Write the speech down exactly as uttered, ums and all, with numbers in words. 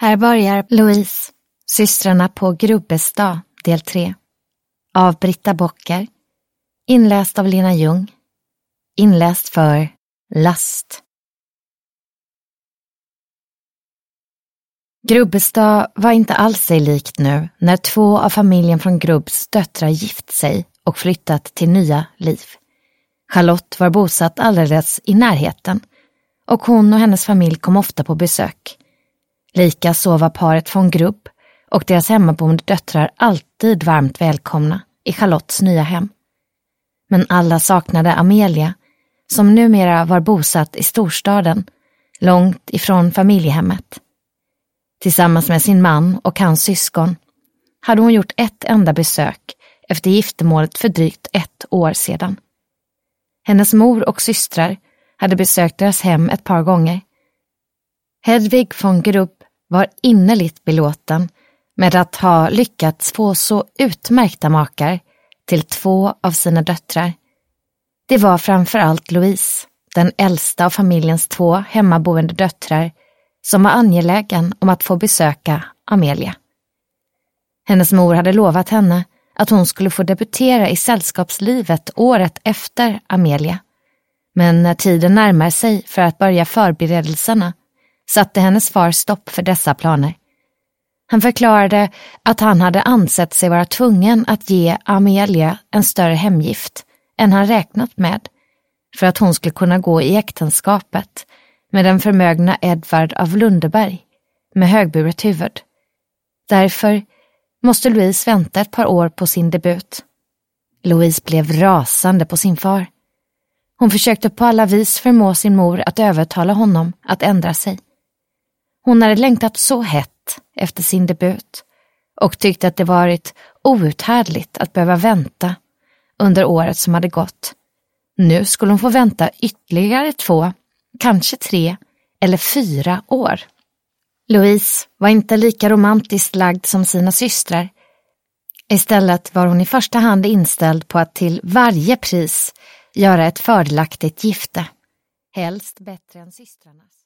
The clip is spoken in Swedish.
Här börjar Louise, systrarna på Grubbestad, del tre. Av Britta Bocker. Inläst av Lena Ljung. Inläst för Last. Grubbestad var inte alls sig likt nu när två av familjen från Grubbs döttrar gift sig och flyttat till nya liv. Charlotte var bosatt alldeles i närheten och hon och hennes familj kom ofta på besök. Lika så var paret från Grubb och deras hemmaboende döttrar alltid varmt välkomna i Charlottes nya hem. Men alla saknade Amelia, som numera var bosatt i storstaden, långt ifrån familjehemmet. Tillsammans med sin man och hans syskon hade hon gjort ett enda besök efter giftermålet för drygt ett år sedan. Hennes mor och systrar hade besökt deras hem ett par gånger. Hedvig von Grubb var innerligt belåten med att ha lyckats få så utmärkta makar till två av sina döttrar. Det var framförallt Louise, den äldsta av familjens två hemmaboende döttrar, som var angelägen om att få besöka Amelia. Hennes mor hade lovat henne att hon skulle få debutera i sällskapslivet året efter Amelia. Men när tiden närmar sig för att börja förberedelserna satte hennes far stopp för dessa planer. Han förklarade att han hade ansett sig vara tvungen att ge Amelia en större hemgift än han räknat med för att hon skulle kunna gå i äktenskapet med den förmögna Edvard av Lundeberg med högburet huvud. Därför måste Louise vänta ett par år på sin debut. Louise blev rasande på sin far. Hon försökte på alla vis förmå sin mor att övertala honom att ändra sig. Hon hade längtat så hett efter sin debut och tyckte att det varit outhärdligt att behöva vänta under året som hade gått. Nu skulle hon få vänta ytterligare två, kanske tre eller fyra år. Louise var inte lika romantiskt lagd som sina systrar. Istället var hon i första hand inställd på att till varje pris göra ett fördelaktigt gifte, helst bättre än systrarnas.